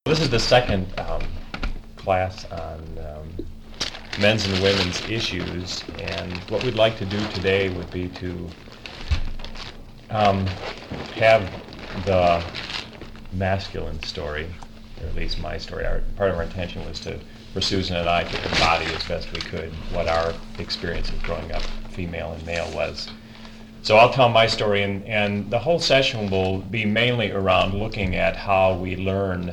This is the second class on men's and women's issues, and what we'd like to do today would be to have the masculine story, or at least my story. Part of our intention was for Susan and I to embody as best we could what our experience of growing up female and male was. So I'll tell my story, and the whole session will be mainly around looking at how we learn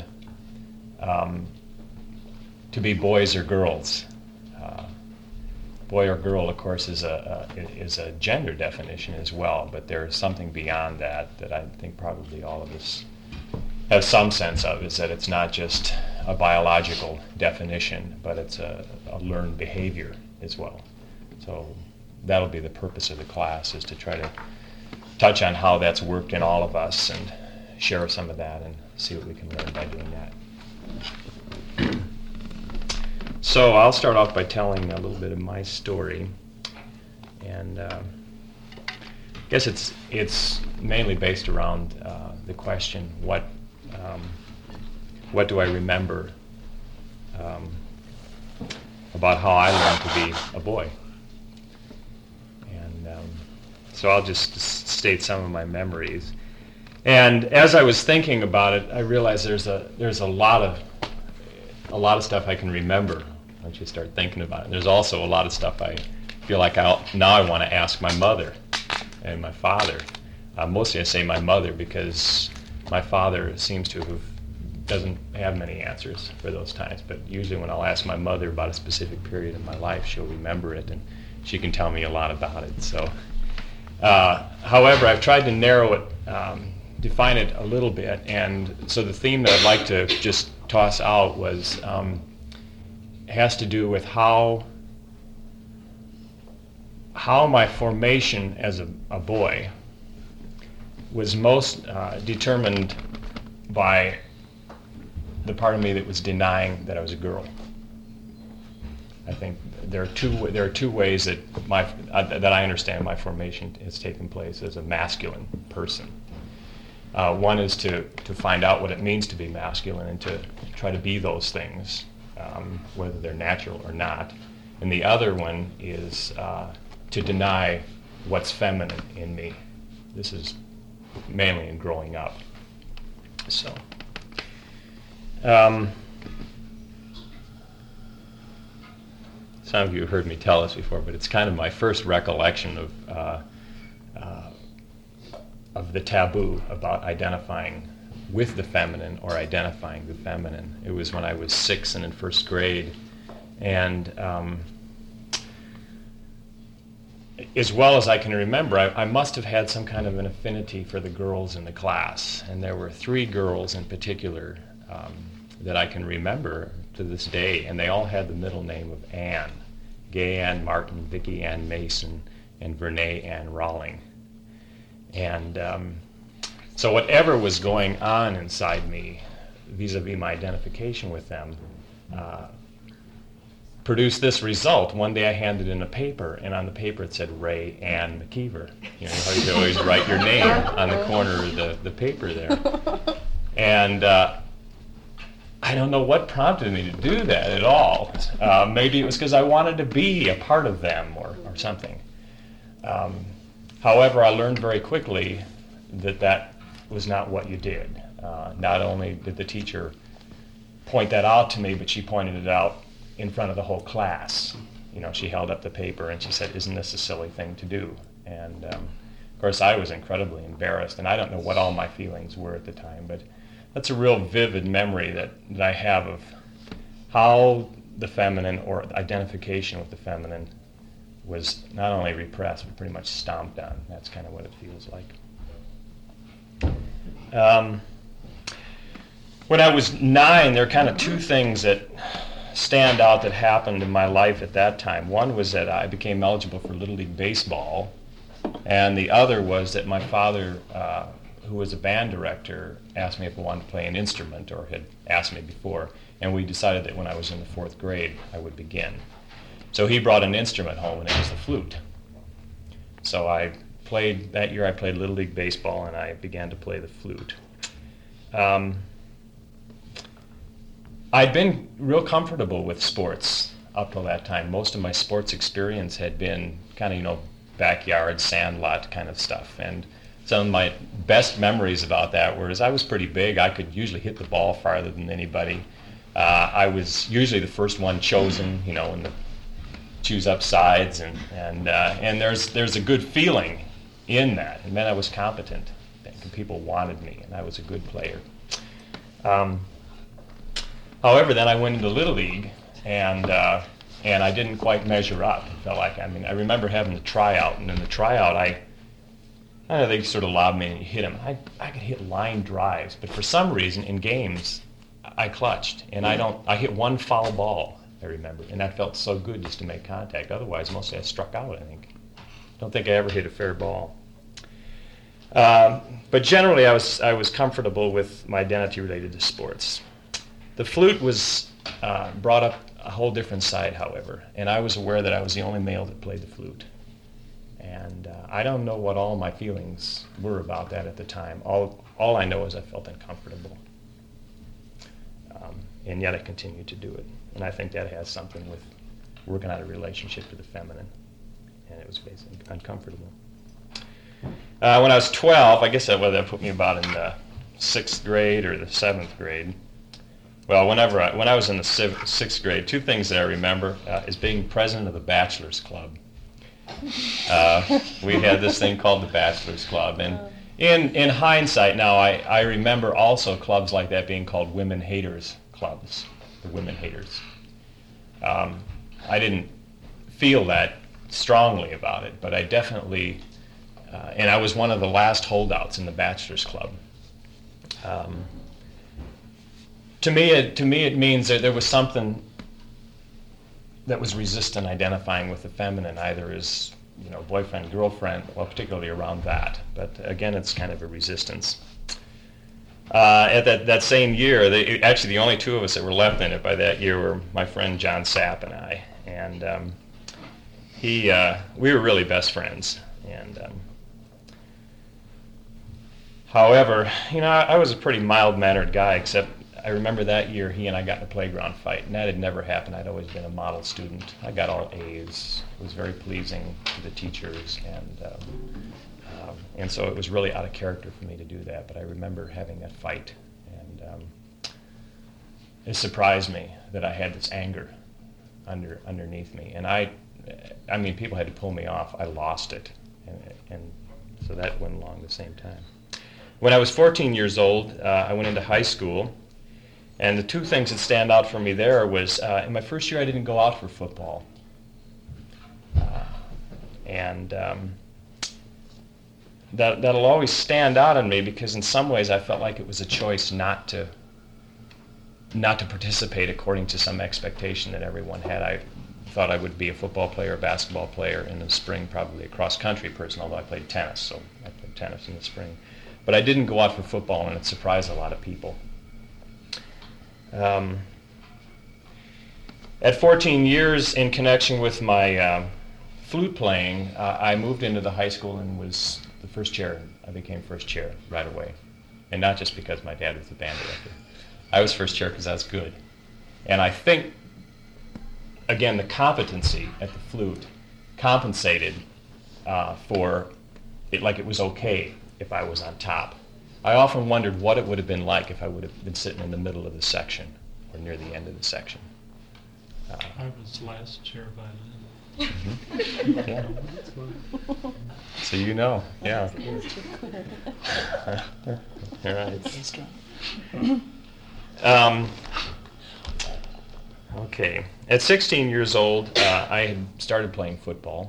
to be boys or girls. Boy or girl, of course, is a gender definition as well, but there's something beyond that I think probably all of us have some sense of, is that it's not just a biological definition, but it's a learned behavior as well. So that'll be the purpose of the class, is to try to touch on how that's worked in all of us and share some of that and see what we can learn by doing that. So I'll start off by telling a little bit of my story, and I guess it's mainly based around the question, what do I remember about how I learned to be a boy? And so I'll just state some of my memories. And as I was thinking about it, I realized there's a lot of stuff I can remember once you start thinking about it. There's also a lot of stuff I feel like I want to ask my mother and my father. Mostly I say my mother because my father doesn't have many answers for those times, but usually when I'll ask my mother about a specific period in my life, she'll remember it and she can tell me a lot about it. So, however, I've tried to narrow it, define it a little bit, and so the theme that I'd like to just toss out has to do with how my formation as a boy was most determined by the part of me that was denying that I was a girl. I think there are two ways that I understand my formation has taken place as a masculine person. One is to find out what it means to be masculine and to try to be those things, whether they're natural or not. And the other one is to deny what's feminine in me. This is mainly in growing up. So, some of you have heard me tell this before, but it's kind of my first recollection of the taboo about identifying with the feminine or identifying the feminine. It was when I was 6 and in first grade, and as well as I can remember, I must have had some kind of an affinity for the girls in the class, and there were 3 girls in particular that I can remember to this day, and they all had the middle name of Ann. Gay Ann Martin, Vicki Ann Mason, and Vernay Ann Rawling. And so whatever was going on inside me vis-a-vis my identification with them produced this result. One day I handed in a paper, and on the paper it said Ray Ann McKeever. You know how you always write your name on the corner of the paper there. And I don't know what prompted me to do that at all. Maybe it was because I wanted to be a part of them or something. However, I learned very quickly that was not what you did. Not only did the teacher point that out to me, but she pointed it out in front of the whole class. You know, she held up the paper and she said, "Isn't this a silly thing to do?" And of course, I was incredibly embarrassed, and I don't know what all my feelings were at the time, but that's a real vivid memory that I have of how the feminine, or identification with the feminine, was not only repressed, but pretty much stomped on. That's kind of what it feels like. When I was 9, there are kind of 2 things that stand out that happened in my life at that time. One was that I became eligible for Little League Baseball, and the other was that my father, who was a band director, asked me if I wanted to play an instrument, or had asked me before, and we decided that when I was in the 4th grade I would begin. So he brought an instrument home, and it was the flute. So that year I played Little League Baseball, and I began to play the flute. I'd been real comfortable with sports up till that time. Most of my sports experience had been kind of, backyard, sandlot kind of stuff. And some of my best memories about that were, as I was pretty big, I could usually hit the ball farther than anybody. I was usually the first one chosen, in the choose up sides, and there's a good feeling in that. It meant I was competent, and people wanted me, and I was a good player. However, then I went into Little League, and I didn't quite measure up. It felt like, I remember having the tryout, and in the tryout, I don't know, they sort of lobbed me and hit them. I could hit line drives, but for some reason in games, I clutched, and I hit one foul ball, I remember, and that felt so good just to make contact. Otherwise, mostly I struck out, I think. Don't think I ever hit a fair ball. But generally, I was comfortable with my identity related to sports. The flute was brought up a whole different side, however, and I was aware that I was the only male that played the flute. And I don't know what all my feelings were about that at the time. All I know is I felt uncomfortable. And yet I continued to do it. And I think that has something with working out a relationship to the feminine. And it was basically uncomfortable. When I was 12, I guess that put me about in the 6th grade or the 7th grade. Well, when I was in the 6th grade, two things that I remember is being president of the Bachelors Club. We had this thing called the Bachelors Club, and in hindsight now, I remember also clubs like that being called Women Haters Clubs, the Women Haters. I didn't feel that strongly about it, but I definitely, and I was one of the last holdouts in the Bachelors Club. To me, it means that there was something that was resistant identifying with the feminine, either as boyfriend, girlfriend, well, particularly around that. But again, it's kind of a resistance. At that same year, actually the only two of us that were left in it by that year were my friend John Sapp and I, and we were really best friends. And however, I was a pretty mild-mannered guy, except I remember that year he and I got in a playground fight, and that had never happened. I'd always been a model student. I got all A's. It was very pleasing to the teachers, and so it was really out of character for me to do that. But I remember having that fight, and it surprised me that I had this anger underneath me. And I mean, people had to pull me off. I lost it, and so that went along the same time. When I was 14 years old, I went into high school. And the two things that stand out for me there was, in my first year I didn't go out for football. That'll always stand out in me, because in some ways I felt like it was a choice not to participate according to some expectation that everyone had. I thought I would be a football player, a basketball player, in the spring probably a cross-country person, although I played tennis, so I played tennis in the spring. But I didn't go out for football, and it surprised a lot of people. At 14 years, in connection with my flute playing, I moved into the high school and was the first chair. I became first chair right away. And not just because my dad was the band director. I was first chair because I was good. And I think, again, the competency at the flute compensated for it, like it was okay if I was on top. I often wondered what it would have been like if I would have been sitting in the middle of the section or near the end of the section. I was last chair violin. Mm-hmm. Yeah. So yeah. All right. Okay. At 16 years old, I had started playing football,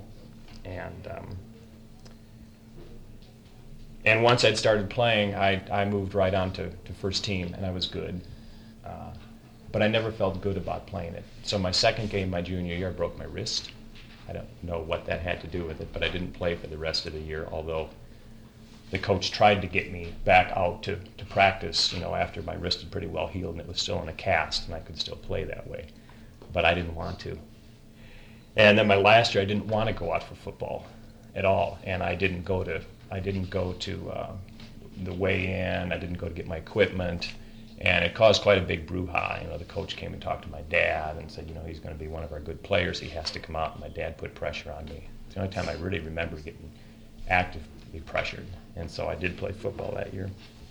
and once I'd started playing, I moved right on to first team, and I was good. But I never felt good about playing it. So my second game, my junior year, I broke my wrist. I don't know what that had to do with it, but I didn't play for the rest of the year, although the coach tried to get me back out to practice, after my wrist had pretty well healed and it was still in a cast, and I could still play that way. But I didn't want to. And then my last year, I didn't want to go out for football at all, and I didn't go to the weigh-in. I didn't go to get my equipment, And it caused quite a big brouhaha. The coach came and talked to my dad and said, he's going to be one of our good players. He has to come out. And my dad put pressure on me. It's the only time I really remember getting actively pressured. And so I did play football that year.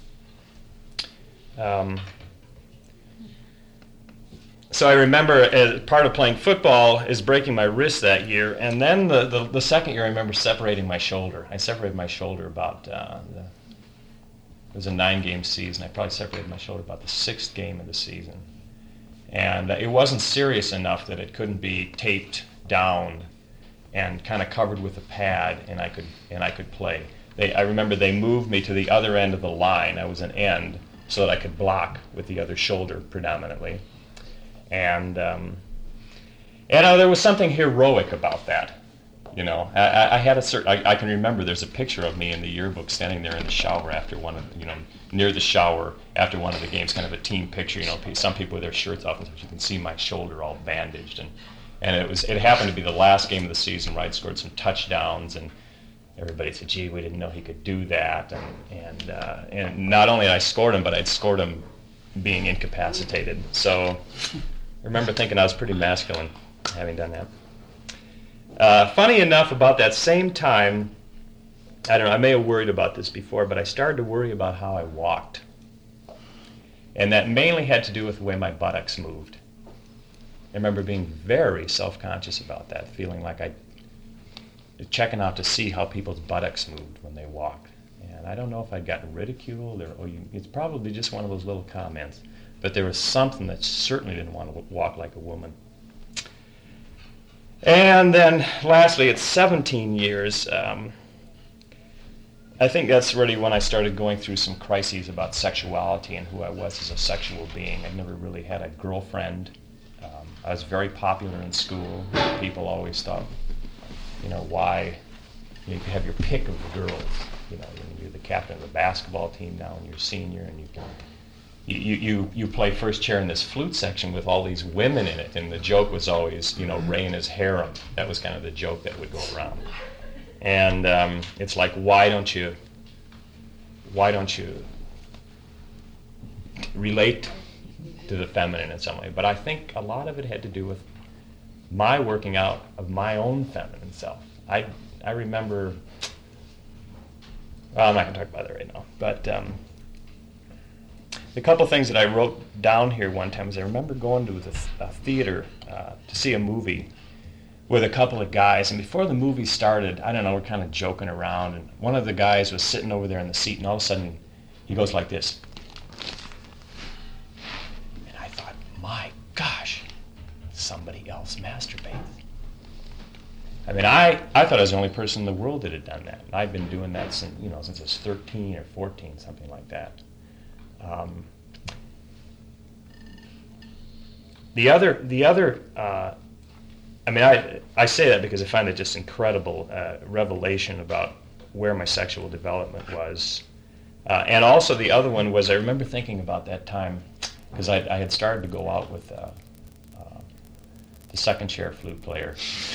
So I remember as part of playing football is breaking my wrist that year. And then the second year I remember separating my shoulder. I separated my shoulder about... It was a 9-game season. I probably separated my shoulder about the 6th game of the season. And it wasn't serious enough that it couldn't be taped down and kind of covered with a pad, and I could play. I remember they moved me to the other end of the line. I was an end, so that I could block with the other shoulder predominantly. And there was something heroic about that. I had I can remember there's a picture of me in the yearbook standing there in the shower after near the shower after one of the games, kind of a team picture. Some people with their shirts off, and you can see my shoulder all bandaged, and it happened to be the last game of the season where I'd scored some touchdowns, and everybody said, "Gee, we didn't know he could do that," and not only I scored him, but I'd scored him being incapacitated. So I remember thinking I was pretty masculine having done that. Funny enough, about that same time, I don't know, I may have worried about this before, but I started to worry about how I walked. And that mainly had to do with the way my buttocks moved. I remember being very self-conscious about that, feeling like checking out to see how people's buttocks moved when they walked. And I don't know if I'd gotten ridiculed it's probably just one of those little comments. But there was something that certainly didn't want to walk like a woman. And then lastly, at 17 years, I think that's really when I started going through some crises about sexuality and who I was as a sexual being. I never really had a girlfriend. I was very popular in school. People always thought, why you have your pick of the girls. You're the captain of the basketball team now, and you're senior, and you play first chair in this flute section with all these women in it, and the joke was always, Raina's harem. That was kind of the joke that would go around. And it's like, why don't you relate to the feminine in some way? But I think a lot of it had to do with my working out of my own feminine self. I remember, well, I'm not going to talk about that right now, but the couple things that I wrote down here one time is I remember going to a theater to see a movie with a couple of guys, and before the movie started, I don't know, we're kind of joking around, and one of the guys was sitting over there in the seat, and all of a sudden he goes like this. And I thought, my gosh, somebody else masturbates. I mean, I thought I was the only person in the world that had done that. And I've been doing that since I was 13 or 14, something like that. The other I say that because I find it just incredible revelation about where my sexual development was. And also the other one was I remember thinking about that time because I had started to go out with the second chair flute player.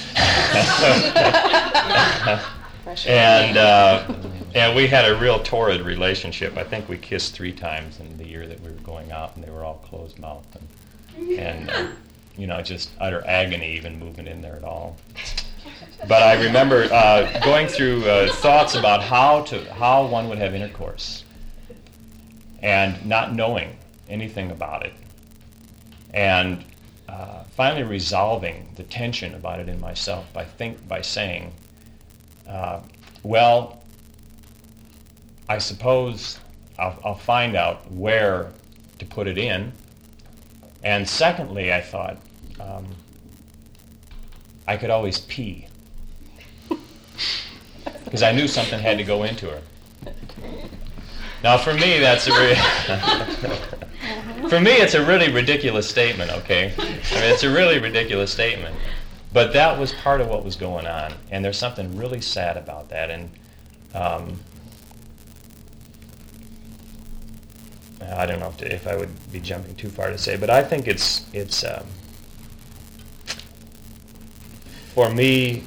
And we had a real torrid relationship. I think we kissed 3 times in the year that we were going out, and they were all closed-mouthed. And just utter agony even moving in there at all. But I remember going through thoughts about how one would have intercourse and not knowing anything about it. And finally resolving the tension about it in myself by saying, well, I suppose I'll find out where to put it in. And secondly, I thought, I could always pee. Because I knew something had to go into her. Now, for me, it's a really ridiculous statement, okay? I mean, it's a really ridiculous statement. But that was part of what was going on. And there's something really sad about that. And I don't know if I would be jumping too far to say, but I think it's for me,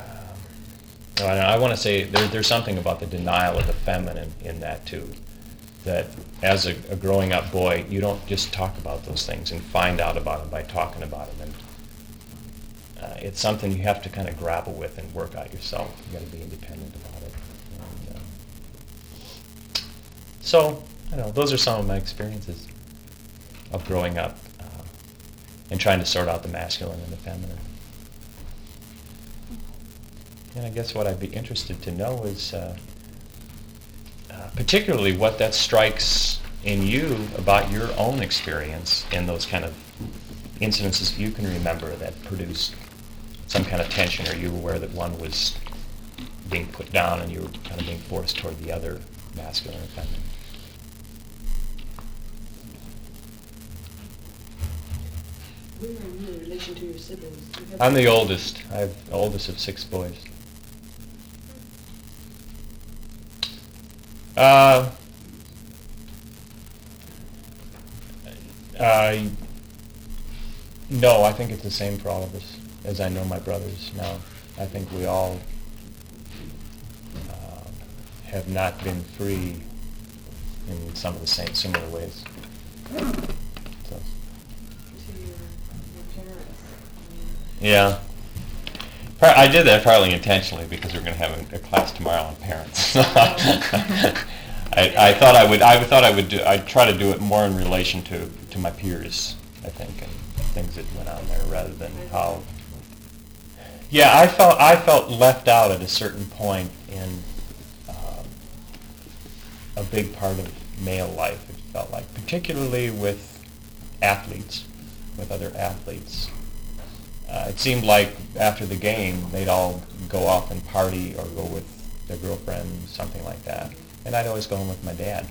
I want to say there's something about the denial of the feminine in that too. that as a growing up boy, you don't just talk about those things and find out about them by talking about them. And it's something you have to kind of grapple with and work out yourself. You got to be independent about it. And, so, those are some of my experiences of growing up and trying to sort out the masculine and the feminine. And I guess what I'd be interested to know is particularly what that strikes in you about your own experience in those kind of incidences you can remember that produced some kind of tension, or you were aware that one was being put down and you were kind of being forced toward the other, masculine or feminine. Where are you in relation to your siblings? I'm the oldest. I'm the oldest of 6 boys. No, I think it's the same for all of us, as I know my brothers now. I think we all have not been free in some of the same similar ways. So. To your parents. Yeah. I did that partly intentionally because we're going to have a class tomorrow on parents. I thought I'd try to do it more in relation to my peers, I think, and things that went on there rather than how. Yeah, I felt left out at a certain point in a big part of male life. It felt like, particularly with athletes, with other athletes. It seemed like after the game, they'd all go off and party or go with their girlfriend, something like that. And I'd always go home with my dad.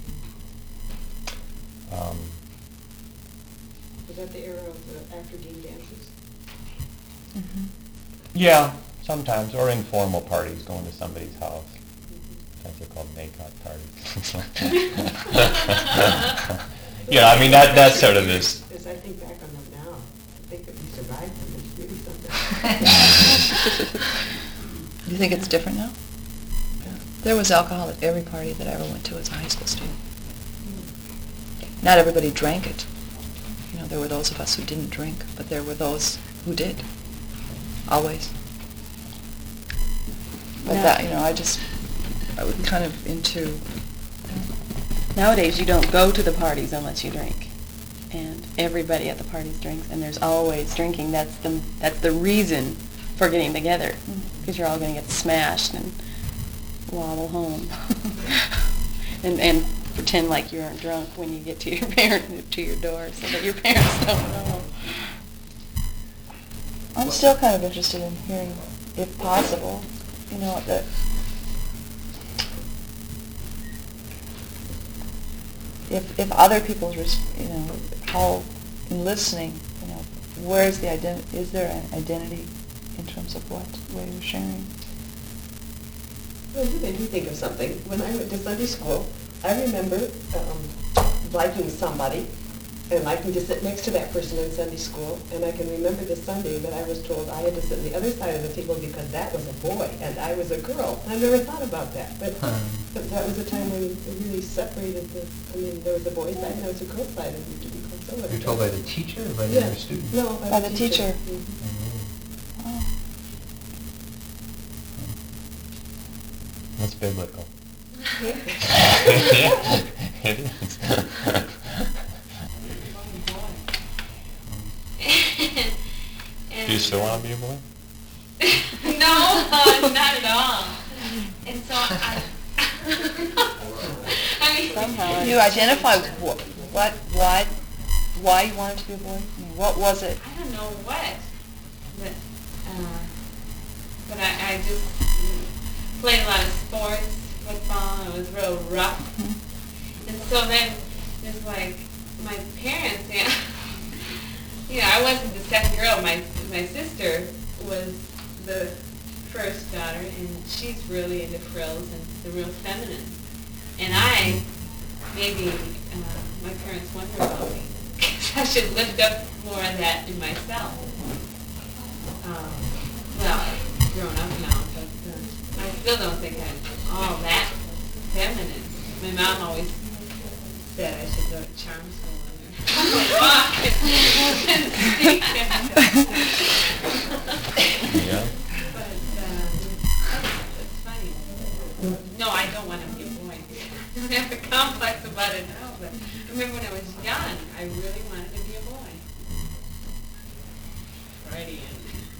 Was that the era of the after-game dances? Mm-hmm. Yeah, sometimes, or informal parties, going to somebody's house. Sometimes they're called make-out parties. Yeah, I mean, that sort of is. As I think back on them now, I think that we survived them. It's really something. Do you think it's different now? There was alcohol at every party that I ever went to as a high school student. Not everybody drank it. There were those of us who didn't drink, but there were those who did. Always. But that, I was kind of into... Nowadays, you don't go to the parties unless you drink. And everybody at the parties drinks, and there's always drinking. That's the reason for getting together, because you're all going to get smashed and wobble home. and pretend like you aren't drunk when you get to your door, so that your parents don't know. I'm still kind of interested in hearing, if possible, that if other people's, how in listening, where's the identity? Is there an identity in terms of what you were sharing? Well, you made me think of something. When I went to Sunday school, I remember liking somebody and liking to sit next to that person in Sunday school. And I can remember the Sunday that I was told I had to sit on the other side of the table because that was a boy and I was a girl. I never thought about that. But that was a time when it really separated there was a boys' side and there was a girls' side. And you could be consoled. You're told by the teacher or by the other student? No, By the teacher. Mm-hmm. Oh. That's biblical. It is. Do you still want to be a boy? No, not at all. And so I mean, Somehow. You identify why you wanted to be a boy? What was it? I don't know what, but I just played a lot of sports, football. It was real rough, and so then it's like my parents. I wasn't the second girl. My sister was the first daughter, and she's really into frills and the real feminine. And maybe my parents wonder about me. I should lift up more of that in myself. I've grown up now, but I still don't think I'm all that feminine. My mom always said I should go to charm school and walk and speak. Yeah. But that's funny. No, I don't want to be a boy. I don't have a complex about it now, but I remember when I was young, I really wanted to be a boy. Freudian.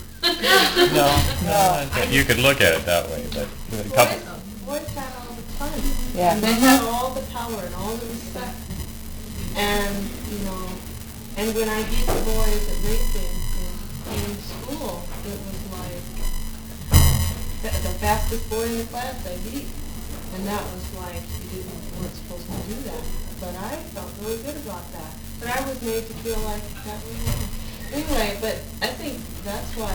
No, you could look at it that way, but a couple. Boys had all the fun. Yeah. And they had all the power and all the respect. And, you know, and when I beat the boys at racing in school, it was like the fastest boy in the class I beat. And that was like, you weren't supposed to do that. But I felt really good about that. But I was made to feel like that was wrong. Anyway, but I think that's why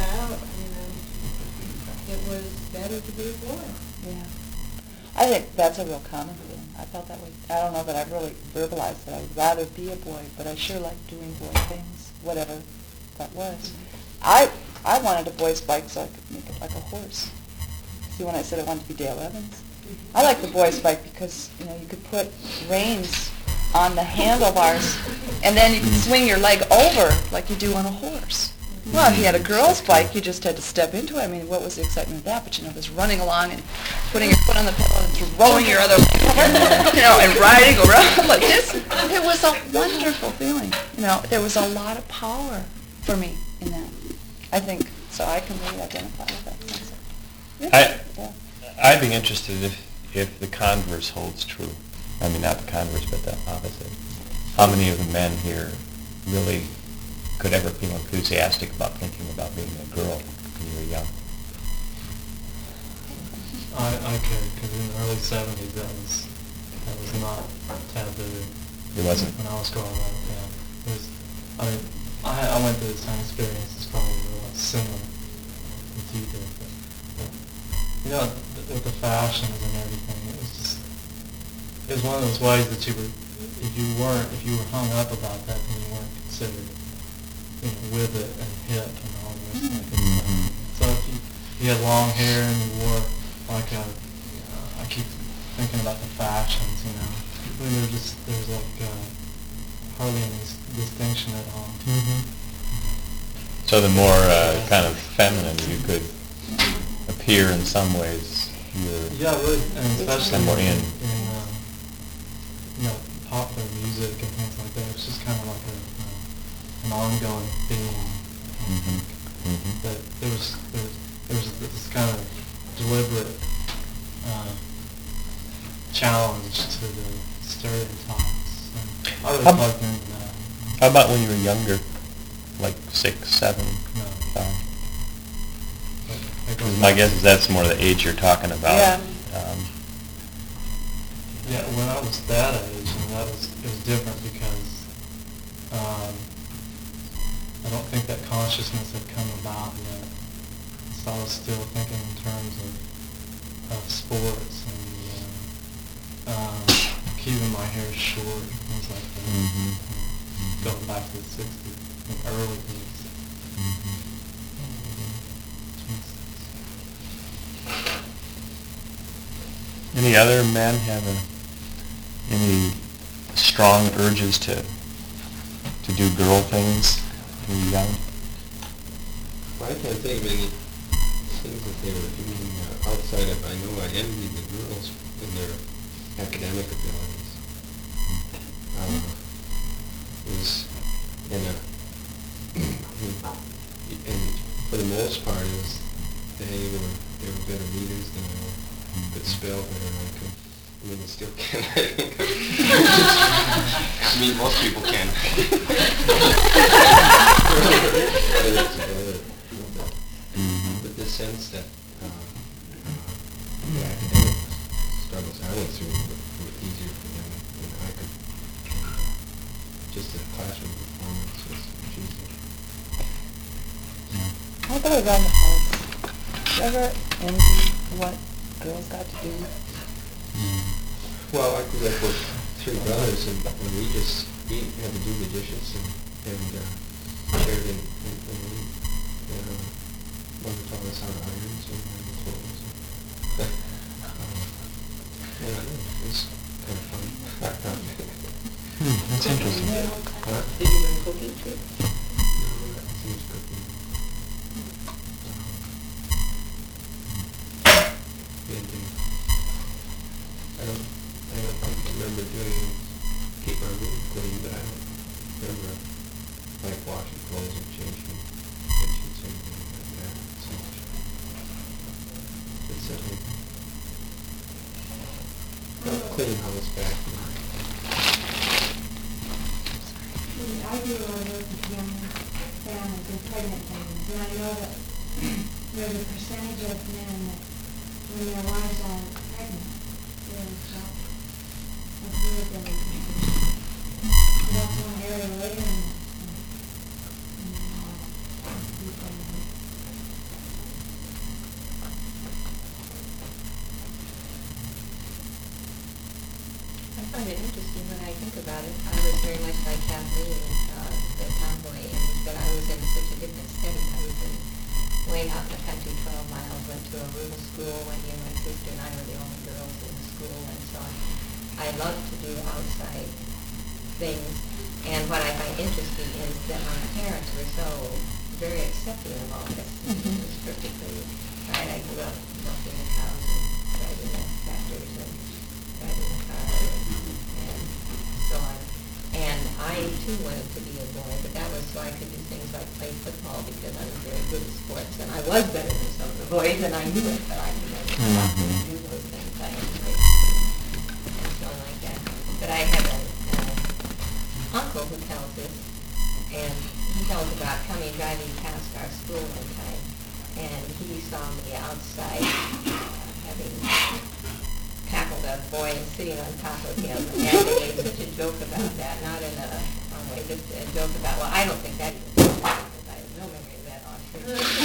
it was better to be a boy. Yeah. I think that's a real common feeling. I felt that way. I don't know that I've really verbalized that I would rather be a boy, but I sure like doing boy things, whatever that was. I wanted a boy's bike so I could make it like a horse. See, when I said I wanted to be Dale Evans? I like the boy's bike because, you know, you could put reins on the handlebars, and then you could swing your leg over like you do on a horse. Well, if you had a girl's bike, you just had to step into it. I mean, what was the excitement of that? But, you know, just running along and putting your foot on the pedal and throwing your other leg over, you know, and riding around like this. It was a wonderful feeling. You know, there was a lot of power for me in that. I think, so I can really identify with that concept. Yeah. I'd be interested if the converse holds true. I mean, not the converse, but the opposite. How many of the men here really could ever feel enthusiastic about thinking about being a girl when you were young? I could, because in the early 70s that was not taboo. It wasn't? When I was growing up, yeah. It was, I went through the same experience. It's probably similar with you did. But, you know, with the fashions and everything, it was one of those ways that if you were hung up about that, then you weren't considered, you know, with it and hip and all the rest of that good stuff. So if you had long hair and you wore like I keep thinking about the fashions, you know. I mean, there's like hardly any distinction at all. So the more kind of feminine you could appear in some ways, Yeah, really, and especially more in. You know, popular music and things like that. It's just kind of like an ongoing theme. That there was this kind of deliberate challenge to the stereotypes. And I really plugged into that. How about when you were younger, like 6, 7, No. 5? My guess is that's more the age you're talking about. Yeah. Yeah, when I was that age, and it was different because I don't think that consciousness had come about yet. So I was still thinking in terms of sports and keeping my hair short and things like that. Going back to the 60s and early to the 60s. Any other men have any strong urges to do girl things when you're young? Well, I can't think of any things that they were doing outside of, I know I envied the girls in their academic abilities. It was and for the most part, they were better readers than I were. Could spell better than I could. I mean, they still can. I mean, most people can. But the sense that the academic struggles I went through were easier for them than I could. Just the classroom performance was much easier. How about around the house? You ever envy what girls got to do? Well, I grew up with 3 brothers, and we just had to do the dishes and shared in one taught us how to iron, so we ironed clothes. Yeah, it was kind of fun. Huh? Did you learn cooking too? No, that seems cooking. Painting. I don't think I remember keep my room clean, but I don't remember like washing clothes and changing kitchens or anything like that. So it's certainly clean house back. I do a lot of work with young families and pregnant families, and I know that there's a percentage of men that when their wives are pregnant, they're of really delicate. That's one area later in I find it interesting when I think about it. I was very much like Kathleen, the tomboy, but I was in such a different setting. I was way out in the country, 12 miles, went to a rural school. One year my sister and I were the only girls in the school, and so I loved to do outside things. And what I find interesting is that my parents were so very accepting of all this. It was perfectly right. I grew up milking the cows and driving the tractors and driving the car and so on. And I too wanted to be a boy, but that was so I could do things like play football because I was very good at sports, and I was better than some of the boys, and I knew it, but I could never stop to do those things. I enjoyed and so on like that. But I have an uncle who tells this, and he tells about driving past our school one time, and he saw me outside having tackled a boy and sitting on top of him, and they made such a joke about that, not in a wrong way, just a joke about, well, I don't think that even because I have no memory of that honestly.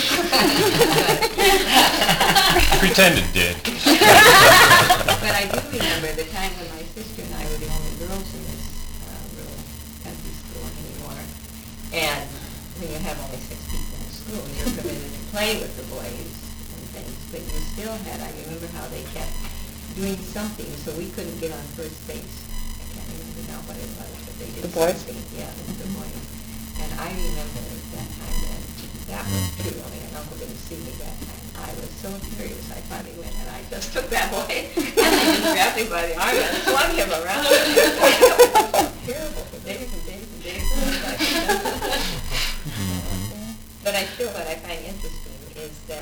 Pretended did. But I do remember the time when my sister and I were the only girls in this little country school anymore, and when you have only 6 people in school, you're permitted to play with the boys and things, but you still had, I remember how they kept doing something, so we couldn't get on first base. I can't remember now what it was, but they did The boys? something. Yeah, the boys. And I remember that time then, that was true, only an uncle didn't see me that time. I was so furious, I finally went and I just took that boy and I just grabbed him by the arm and flung him around. It was terrible for days and days and days. But I still, what I find interesting is that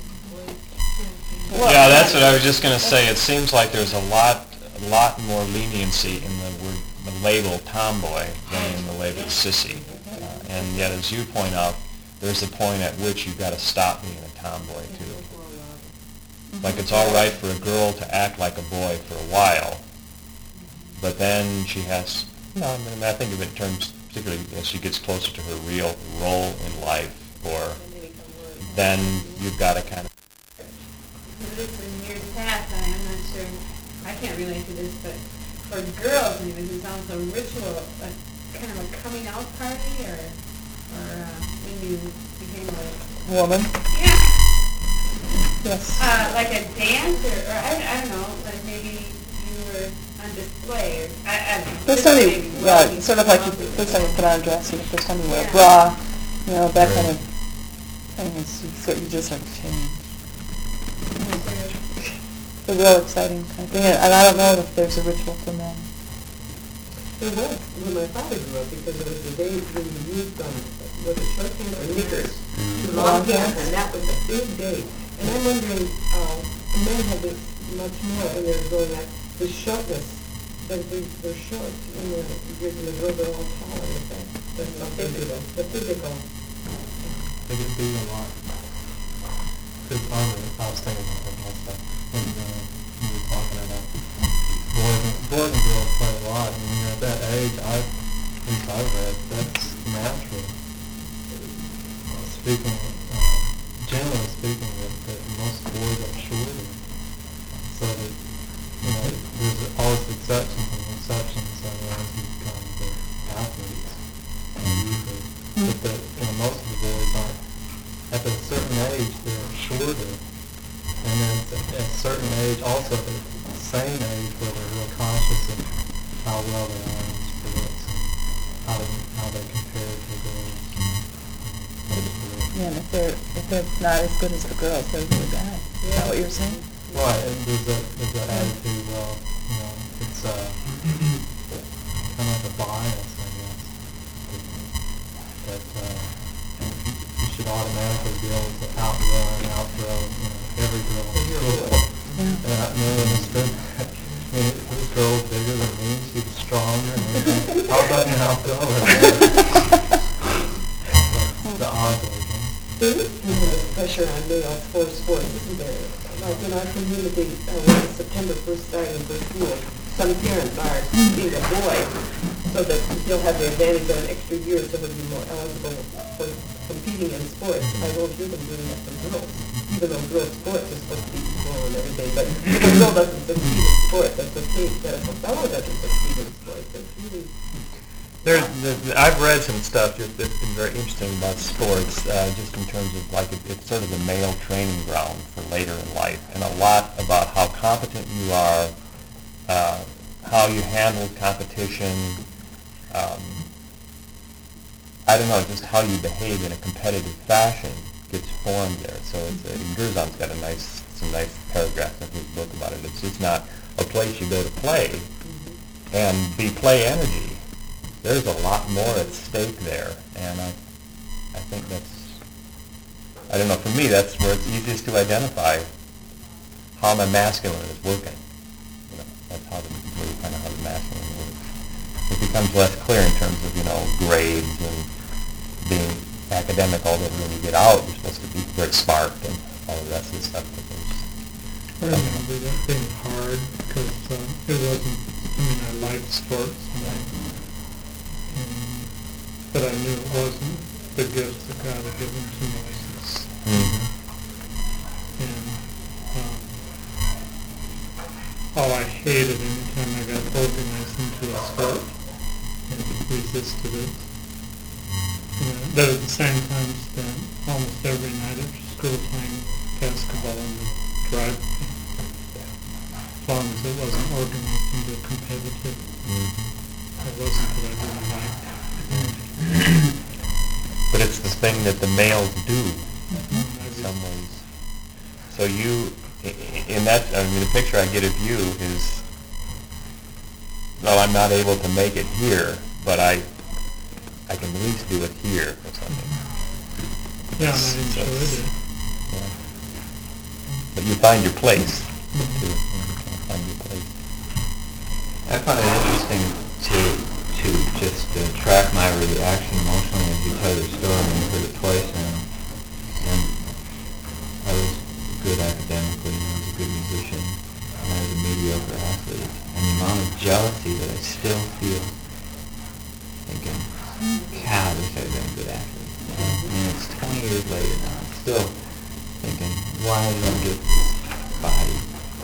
Yeah, that's what I was just going to say. It seems like there's a lot more leniency in the label tomboy than in the label sissy. And yet, as you point out, there's a point at which you've got to stop being a tomboy too. Like it's all right for a girl to act like a boy for a while, but then she has, I think of it in terms, particularly as she gets closer to her real role in life, or then you've got to kind of. This in years past, I'm not sure, I can't relate to this, but for girls, it sounds a ritual, kind of a coming out party, or when you became a Woman? yeah, Yes. like a dance, or I don't know, like maybe you were on display, or I don't know. First time you, Maybe right, walking sort of like around the with first time you put on a dress, or the first time you wear a Yeah. bra, that kind of thing is what you just have to change. A real exciting kind of thing, and I don't know if there's a ritual for men. There was when my father grew up because it was the day when you used was it short pants or knickers to long pants, and that was a big day. And I'm wondering, men have this much more when they're growing up, the shortness, they're short in the years and the girls are all taller. That's the physical. They get beat a lot. Because I was thinking about that myself when you were talking about boys and girls play a lot. And when you're at that age, at least I've read, that's natural. Generally speaking, that most boys are shorter. So that, there's always exceptions and exceptions as you become the athletes. Usually. But most of the boys aren't. At a certain age, they're shorter. And then at a certain age, also at the same age, where they're real conscious of how well they are in sports and how to Yeah, and if they're not as good as the girls, they're really bad. Is that what you're saying? Well, there's an attitude, well, it's kind of like a bias, I guess, that you should automatically be able to outgrow, every girl in school. If this girl's bigger than me, she's stronger, and everything. How about you outgrow her? That's the odd way. There's pressure on males for sports, isn't there? Like in our community, when September 1st starting for school, some parents are being a boy so that he'll have the advantage of an extra year so he'll be more eligible for competing in sports. I don't hear them doing that for girls, even though girls' sports is supposed to be equal and everything. But if a girl doesn't succeed in sports, that's okay. But if a fellow doesn't succeed in sports, it's really... I've read some stuff that's been very interesting about sports, just in terms of like it's sort of the male training ground for later in life, and a lot about how competent you are, how you handle competition. I don't know, just how you behave in a competitive fashion gets formed there. So Gerzon's got some nice paragraphs in his book about it. It's just not a place you go to play and be play energy. There's a lot more at stake there, and I think that's, I don't know, for me that's where it's easiest to identify how my masculine is working. That's how the masculine works. It becomes less clear in terms of, grades and being academic, although when you get out you're supposed to be very smart and all the rest of the stuff. I remember that being hard because it wasn't, I liked sports, but I knew it wasn't the gift that God had given to Moses. And all I hated anytime I got organized into a sport and resisted it. But at the same time spent almost every night after school playing basketball in the driveway. As long as it wasn't organized into a competitive. It wasn't that I didn't like. But it's the thing that the males do in some ways. So you, in that, the picture I get of you is, well, I'm not able to make it here, but I can at least do it here or something. Yeah, and I enjoyed it. Yeah. But you find your place, too. You find your place. I found it interesting to just track my reaction emotionally as you tell your story. And you heard it twice now. And I was good academically, and I was a good musician, and I was a mediocre athlete. And the amount of jealousy that I still feel, thinking, God, I wish I had been a good athlete. And it's 20 years later now. I'm still thinking, why did I get this body?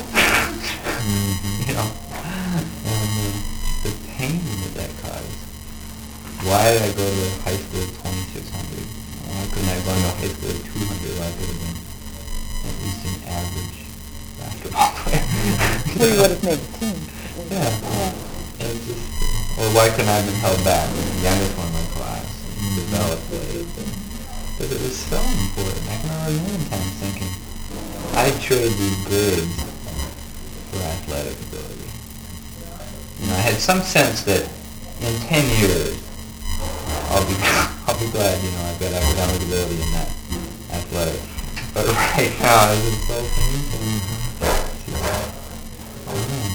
And the pain that caused. Why did I go to high school at 2600? Why couldn't I go to high school at 200? Why could have been at least an average basketball player? Well, you would have made the team. Yeah. It's just, or why couldn't I have been held back? I was the youngest one in my class and developed late. But it was so important. I can remember a million times thinking, I trade these goods for athletic ability. I had some sense that in 10 years, I'll be glad, I've got academic ability in that athletic. But right now, it's so painful. Oh man.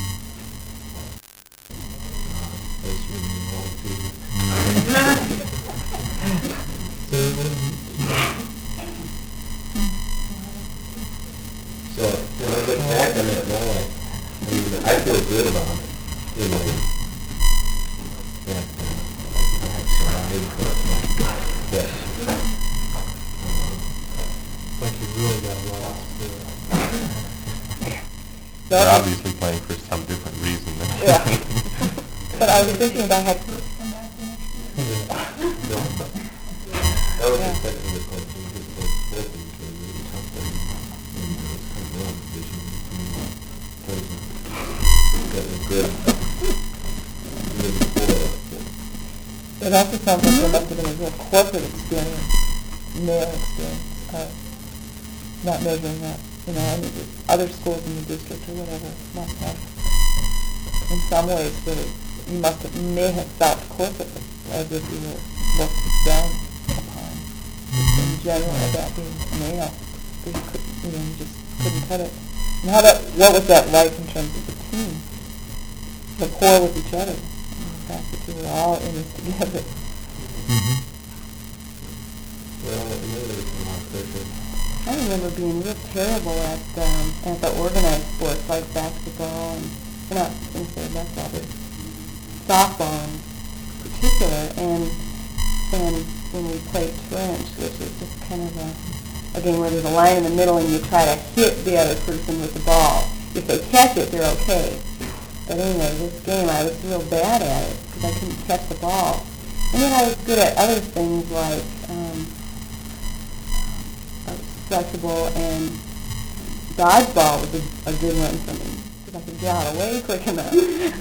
That's really involved too. So, when I look back on it now, I feel good about it. Like you really got a lot to do. They're obviously playing for some different reason than But I was thinking about how... That was the second of the question. It also sounds like there must have been a real corporate experience male experience of not measuring up. You know, I mean, other schools in the district or whatever must have, in some ways, really, may have felt corporately as if you were looked down upon in general about being male. You just couldn't cut it. And what was that like in terms of the team? The core with each other. The fact that you were all in this together. Mm-hmm. Well, there was some more pressure. I remember being real terrible at the organized sports like basketball and not going to say basketball, but softball in particular, and when we played trench, which is just kind of a game where there's a line in the middle and you try to hit the other person with the ball. If they catch it, they're okay. But anyway, this game I was real bad at it because I couldn't catch the ball. And then I was good at other things like flexible, and dodgeball was a good one for me because I could get out of the way quick enough.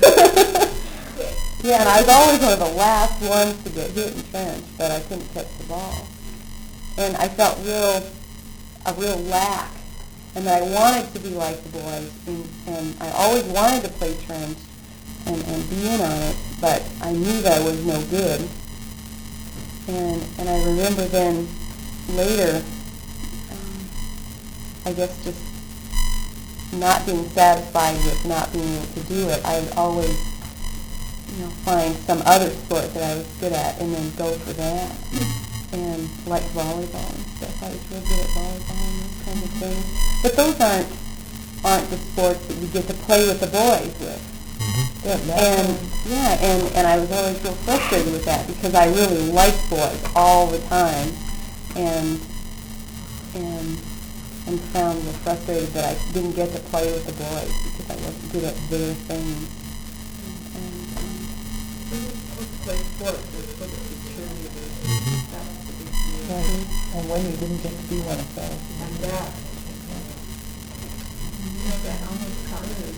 Yeah, and I was always one of the last ones to get hit in trench, but I couldn't catch the ball. And I felt a real lack, and that I wanted to be like the boys, and I always wanted to play trench and be in on it, but I knew that I was no good. And I remember then later, I guess just not being satisfied with not being able to do it. I would always, find some other sport that I was good at and then go for that. And like volleyball and stuff. I was real good at volleyball and those kinds of things. But those aren't the sports that you get to play with the boys with. Mm-hmm. And I was always real frustrated with that because I really liked boys all the time, and found real frustrated that I didn't get to play with the boys because I wasn't good at their things. Play sports with the cheerleaders. And when you didn't get to be one of those. And that. That almost causes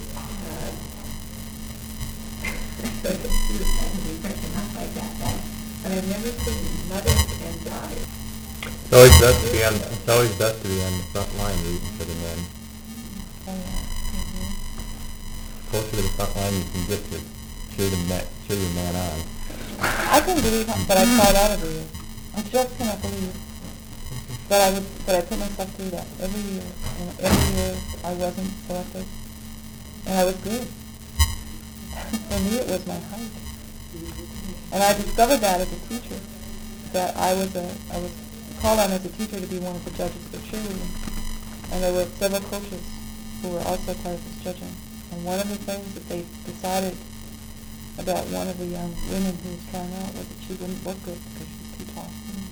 not like that. And I've never seen mothers and daughters. It's always best to be on the front line rooting for the men. Oh, yeah. Mm-hmm. Closer to the front line, you can get to cheer the man on. I couldn't believe that I tried out every year. I just cannot believe that I put myself through that every year. And every year I wasn't selected, and I was good. For me, it was my height. And I discovered that as a teacher, that I was called on as a teacher to be one of the judges for cheerleading. And there were several coaches who were also part of this judging. And one of the things that they decided about one of the young women who was trying out was that she wouldn't look good because she was too tall.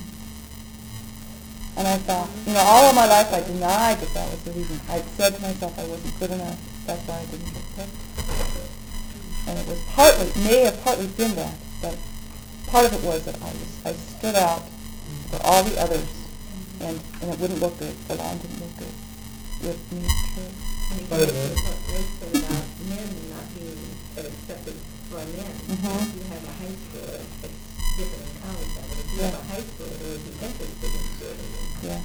And I thought, all of my life I denied that was the reason. I said to myself I wasn't good enough. That's why I didn't get picked. And it was may have partly been that, but part of it was that I stood out for all the others, and it wouldn't look good. The line didn't look good with me, too. What Grace said about men not being accepted for men. Mm-hmm. You have a high school, it's different in college, but if you have a high school, there would be interested in serving. Yeah.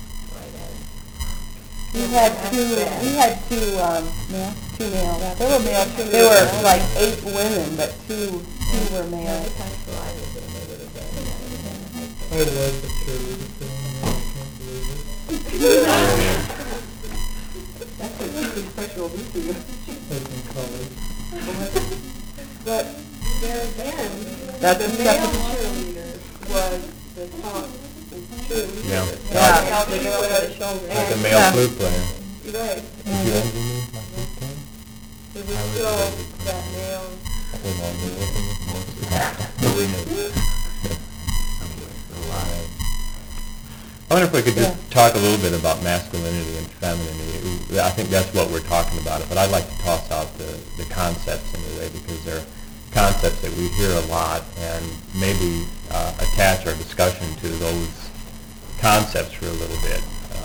We had two male. There were male too. There were like 8 women, but two were male. I like the cheerleader thing. I can't believe it. That's a really special week for you. Like in college. But there again, the male cheerleader was the top cheerleader. Yeah. They go over the shoulder. Like a male flute player. Right. Did you envy me, my flute player? It was still that male. I wonder if we could just talk a little bit about masculinity and femininity. I think that's what we're talking about. But I'd like to toss out the concepts in a way, because they're concepts that we hear a lot, and maybe attach our discussion to those concepts for a little bit.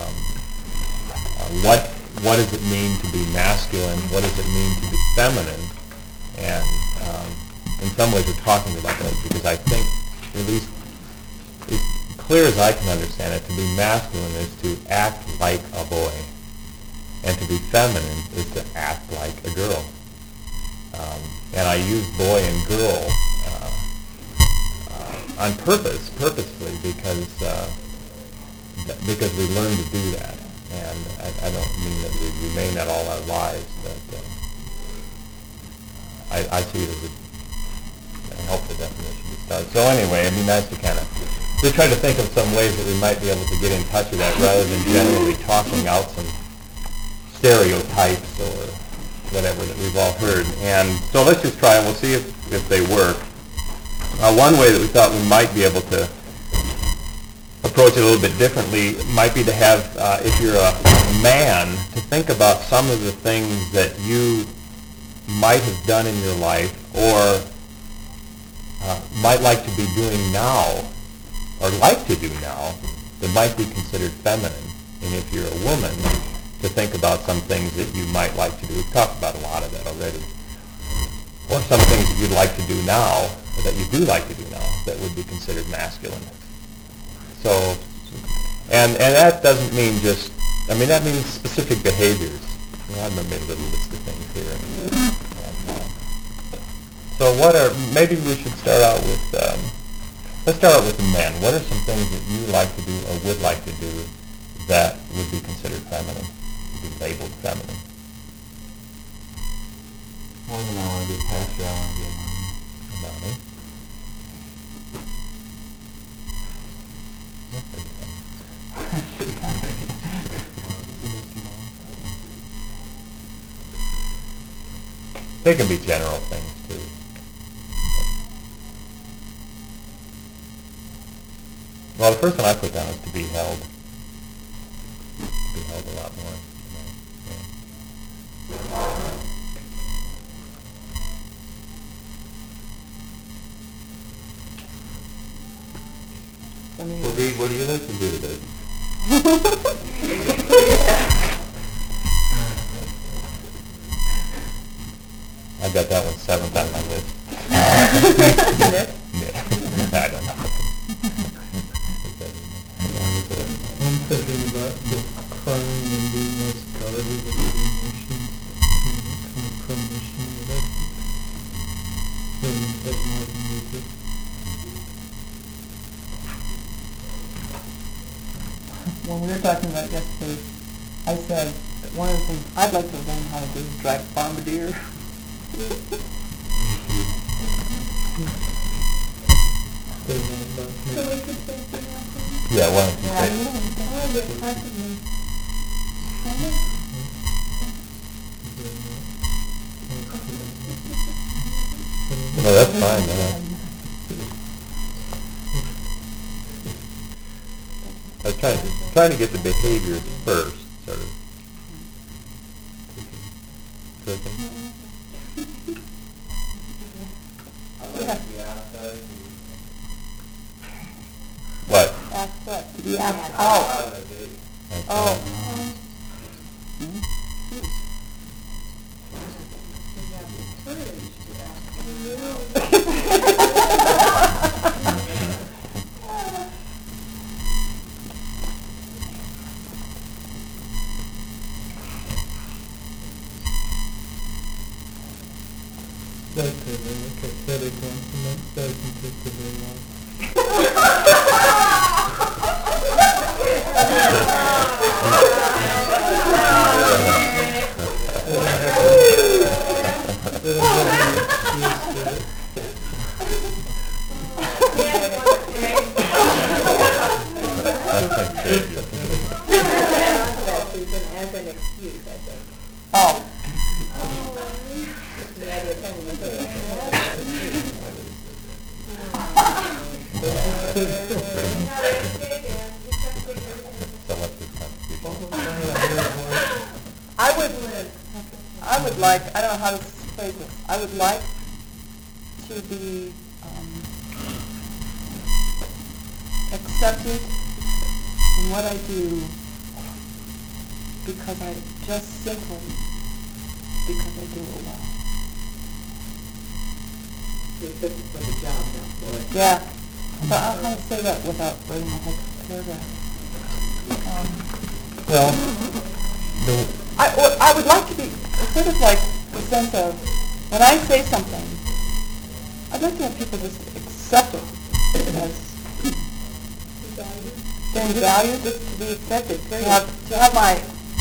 What does it mean to be masculine? What does it mean to be feminine? And in some ways we're talking about that because I think, at least clear as I can understand it, to be masculine is to act like a boy, and to be feminine is to act like a girl. And I use boy and girl on purposefully, because we learn to do that. And I don't mean that we remain that all our lives, but I see it as a helpful definition to start. So anyway, it'd be nice to kind of just try to think of some ways that we might be able to get in touch with that, rather than generally talking out some stereotypes or whatever that we've all heard. And so let's just try, and we'll see if they work. One way that we thought we might be able to approach it a little bit differently might be to have, if you're a man, to think about some of the things that you might have done in your life, or might like to be doing now, or like to do now, that might be considered feminine. And if you're a woman, to think about some things that you might like to do. We've talked about a lot of that already. Or some things that you'd like to do now, or that you do like to do now, that would be considered masculine. So, and that doesn't mean just, I mean, that means specific behaviors. You know, I've made a little list of things here. So maybe we should start out with, let's start out with the men. What are some things that you like to do or would like to do that would be considered feminine, would be labeled feminine? More than I want to be a pastor, I want to be a mommy. Mommy? They can be general things too. Well, the first one I put down is to be held. To be held a lot more. What do you like to do today? I got that one 7th on my list. I don't know. I'm thinking about the crying and being less guarded with the emotions, kind of permission with it. Feeling like more than we do. When we were talking about yesterday, I said that one of the things I'd like to learn how to do is drive bombardier. Yeah, why don't you say? No, that's fine. No. I was trying to get the behaviors first, sort of. Cooking. What? Ask what? That's like I said it once, and that doesn't take very long. As an excuse, I think. Oh. I would like, I don't know how to phrase this, I would like to be accepted in what I do because I just simply, because I do it well. You're looking for the job now, boy. Yeah. But I'll kind of say that without writing a whole paragraph. Well, I would like to be sort of like the sense of when I say something, I'd like to have people just accept it as being valued, just to be accepted. To have my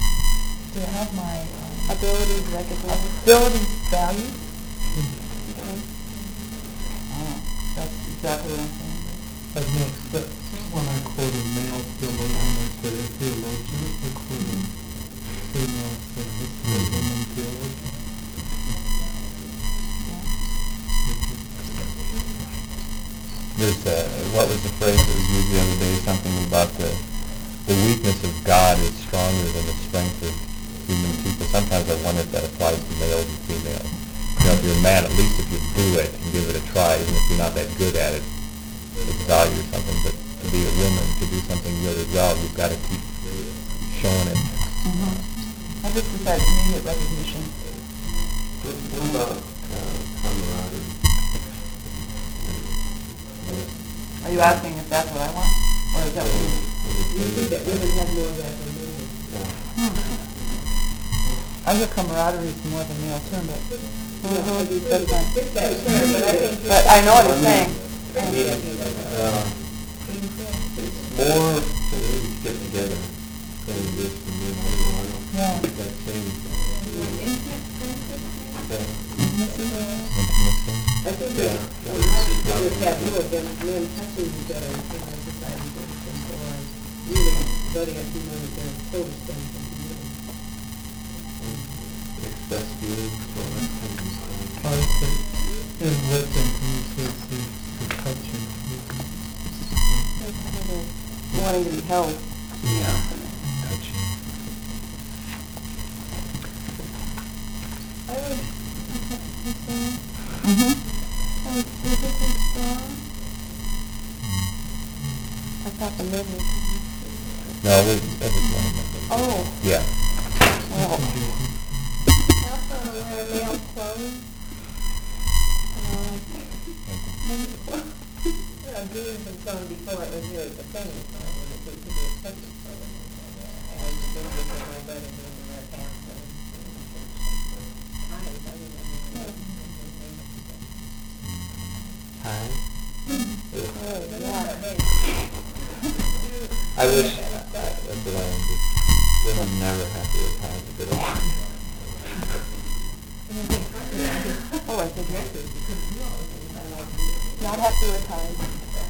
abilities recognized, abilities valued. Okay. That's exactly what I'm saying. I've noticed that when I quote a male theologian, I say a theologian. I quote a female, I say a woman theologian. There's what was the phrase that was used the other day? Something about the weakness of God is stronger than the strength of human people. Sometimes I wonder if that applies to males and females. You know, if you're a man, at least if you do it and give it a try, even if you're not that good at it, it's value or something. But to be a woman, to do something really well, you've got to keep showing it. I just decided immediate recognition. What about camaraderie? Are you asking if that's what I want? Or is that what You think that women have more of that than men? I hear camaraderie is more of a male term, but that's fine. It's that term, but I think... But I know what you're saying. It's more to get together than just the men. I don't Yeah. think that same I think that there's taboo against men touching each other in our society, for instance, or really letting us know that they're totally different from men. excess feelings, all that kind of stuff. I say in Western communities, the touching. Wanting to be held. Yeah. Touching. I would, Mm-hmm. I would physically strong. I thought the movie. No, that was one of them. Oh. Yeah. Well. Also, wear male clothes. I've been song before, it was really the feminine song, when it could be accepted for women. I was going to get my brother doing the red pants and Hi. Yeah. I wish that's what I am. Women never have to have had a bit of. Oh, I think not have to wear ties.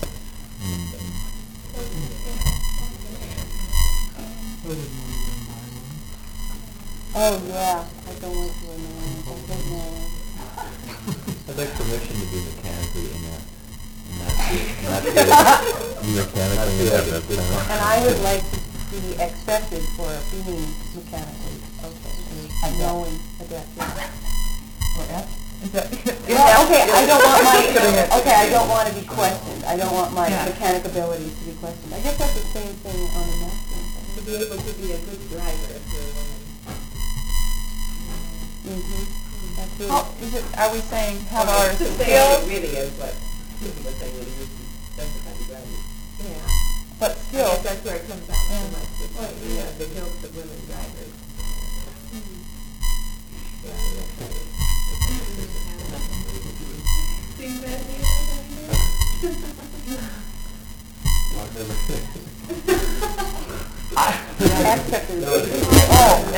Oh yeah, I don't want to wear nails. I don't know. I'd like permission to be mechanically inept. Not to be mechanically inept. And I would like to be accepted for being mechanically okay. Knowing adaptive. Or F? Is that? Well, okay. I don't want my. Okay, I don't want to be questioned. I don't want my mechanic abilities to be questioned. I guess that's the same thing on the masculine side. to be able to be a good driver if you're a woman. Mm-hmm. How, is it, are we saying have our To say skills? it really is what people are saying when you that's the kind of driving. Yeah. But I skills. guess that's where it comes out so much. The jokes of women drivers. Accepted. Oh,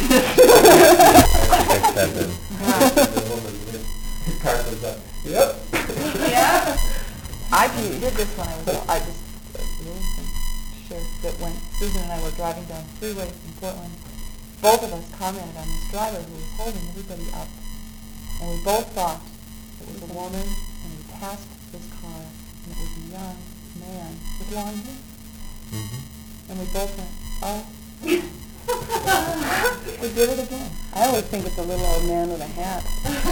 Accepted. The woman, Carla's up. Yep. Yeah. I did this when I was, I just really sure that when Susan and I were driving down the freeway in Portland, both of us commented on this driver who was holding everybody up. And we both thought it was a woman, and we passed this car, and it was a young man with long hair. Mm-hmm. And we both went, oh. We did it again. I always think it's a little old man with a hat.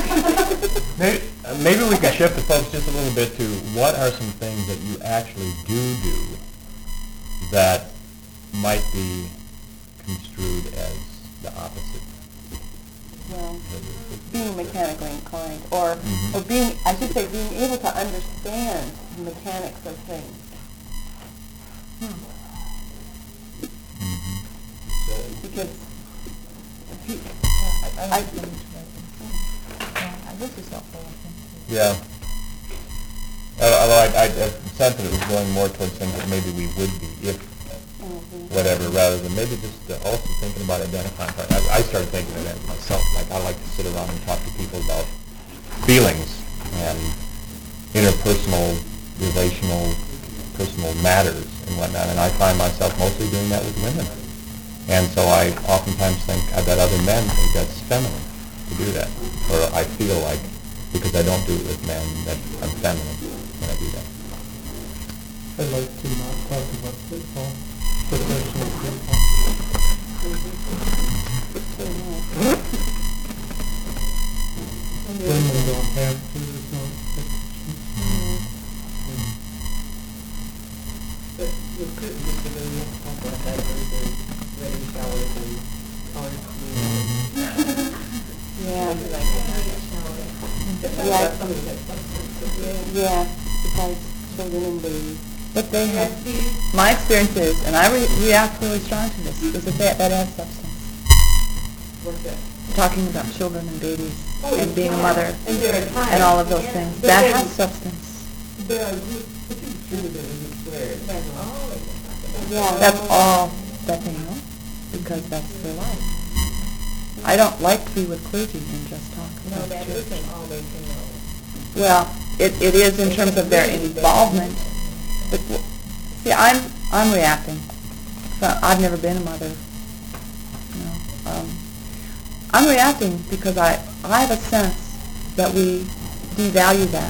Maybe we can shift the focus just a little bit to what are some things that you actually do that might be construed as the opposite. well, being mechanically inclined, or Mhm. or being, I should say, being able to understand the mechanics of things. Mhm. Because this is helpful, I think. Yeah. Although I sense that it was going more towards things that maybe we would be if whatever, rather than maybe just also thinking about identifying. I started thinking of that myself. Like I like to sit around and talk to people about feelings and interpersonal, relational, personal matters and whatnot. And I find myself mostly doing that with women. And so I oftentimes think, I bet other men think that's feminine to do that. Or I feel like, because I don't do it with men, that I'm feminine when I do that. I'd like to not talk about football, professional football. Women don't have to, there's no expectation. But we could just go and talk about diapers and ready showers and color cleaning. Yeah. Yeah. Somebody has substance. Yeah, besides children and babies. But they have, my experience is, and I react really strong to this, is that that has substance. What's that? Talking about children and babies Oh, and being a mother And there are times. and all of those things. But That then has substance. There are good, but you treated them as a swear. That's all they can talk about. Yeah, that's all that they know, because that's their life. I don't like to be with clergy and just talk No, about that church. isn't all they can know. Well, it is in terms of their involvement. But see, I'm reacting. So I've never been a mother. I'm reacting because I have a sense that we devalue that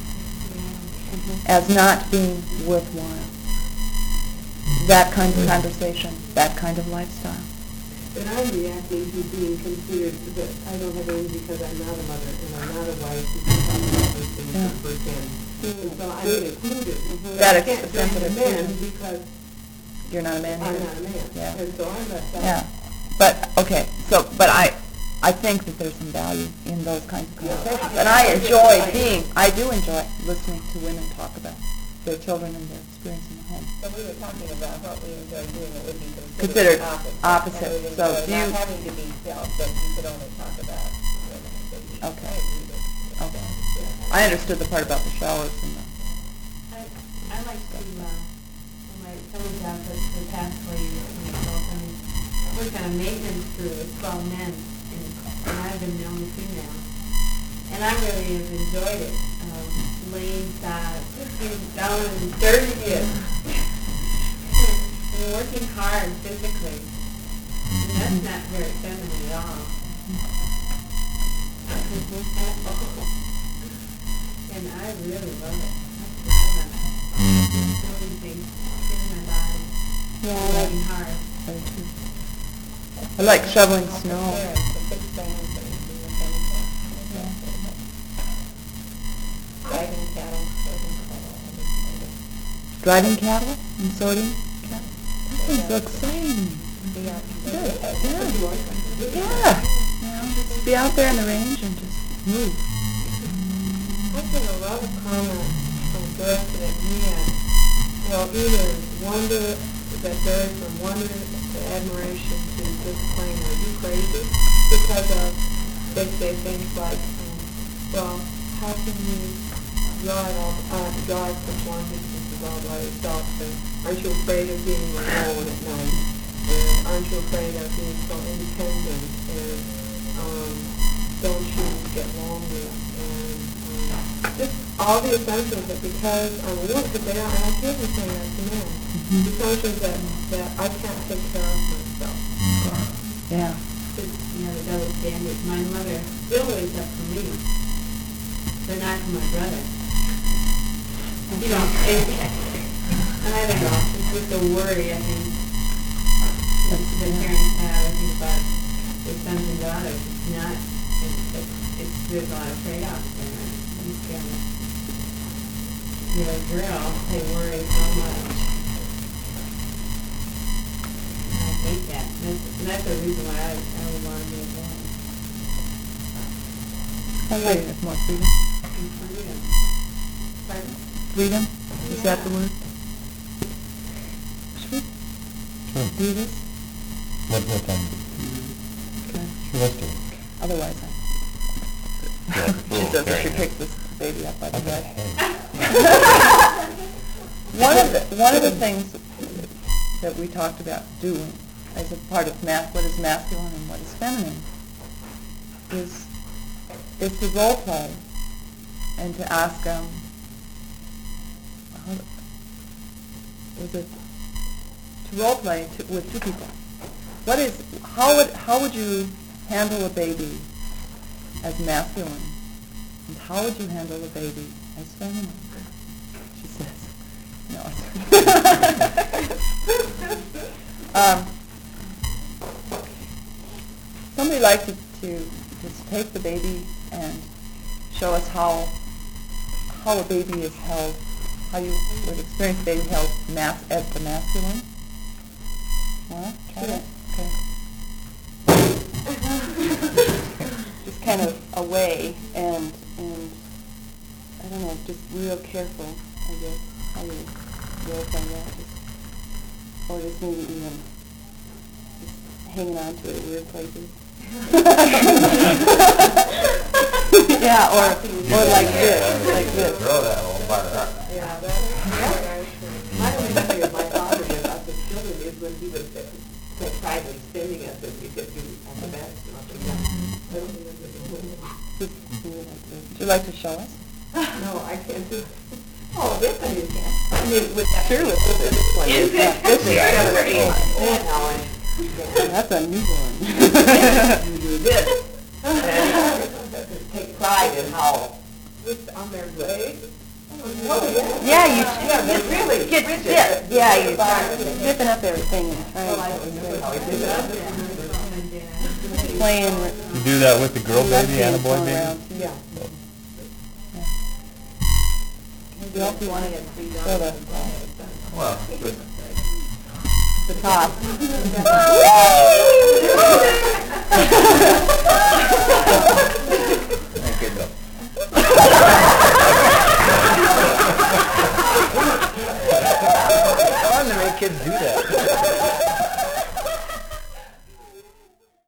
as not being worthwhile. That kind of conversation, that kind of lifestyle. But I'm reacting to being considered that I don't have any because I'm not a mother and I'm not a wife who can talk about those things Yeah. firsthand. And so I'm included. But That I is can't the jump to sensitive men feeling. because You're not a man I'm either. not a man. Yeah. And so I'm left out. Yeah. But, okay, but I think that there's some value in those kinds of conversations. And I do enjoy listening to women talk about their children and their experience in the home. So we were talking about what we enjoy doing that would be Considered considered opposite. And we So enjoy do you- not having to be self, but you could only talk about women and babies. Okay. I agree with Okay. that. I understood the part about the showers and the... I like to, in my summer job for the past 4 years, I work on a maintenance crew with 12 men, and I've been the only female. And I really have enjoyed it, laying socks, getting down and dirty it, and working hard physically. And that's not very feminine at all. At all. And I really love it. I love it. Mm-hmm. Doing things in my body, working hard. Very true. I like shoveling snow. Driving cattle, sorting cattle. Driving cattle and sorting cattle. That sounds so exciting. Yeah. Yeah. Just be out there in the range and just move. I've had a lot of comments from girls that men, either wonder, that vary from wonder to admiration to just plain, are you crazy? Because of, they say things like, how can you drive such long distances all by yourself? And aren't you afraid of being alone at night? And aren't you afraid of being so independent? And don't you get lonely? And just all the assumptions that because I'm a woman, because they are, and I can't be saying that to men, the assumptions that I can't take care of myself. Yeah. The double standards. My mother still wakes up for me, but not for my brother. And I don't know, it's just a worry, I think, the parents have, I think, about their sons and daughters. It's not, there's a lot of trade-offs there. You're a girl, they worry so much. And I hate that. That's the reason why I would want to be a boy. Sounds like it's more freedom. Freedom? Is that the word? Should we do this? What then? Okay. Sure, let's do it. Otherwise, Yeah, she says if she very picks this baby up by the Okay. head. One of the things that we talked about doing as a part of what is masculine and what is feminine is to role play and to ask to role play with two people. How would you handle a baby as masculine, and how would you handle a baby as feminine? She says, no. Somebody like to just take the baby and show us how a baby is held, how you would experience a baby held as the masculine. Well, try that. Okay. Just kind of away and I don't know, just real careful, I guess, how you role play that. Or just maybe even just hanging on to it at weird places. Yeah, or like this. Throw that old butter. Yeah, my only memory of my father about the children is when he would take pride in standing at them because he was on the back. I don't remember the whole. Would you like to show us? No, I can't do it. Oh, this one you can. I mean, with that. Sure, let's do this one. Is it? Yeah, this is Yeah, 7 or 8 yeah. months old now, and That's a newborn. you do this. And take pride in how this on their leg. Oh, Yeah, yeah. you they really get rigid. stiff. Yeah, you zipping up everything and trying to playing. You do that with the girl baby and the boy baby? Yeah. Bill, if you want to show Well, the top.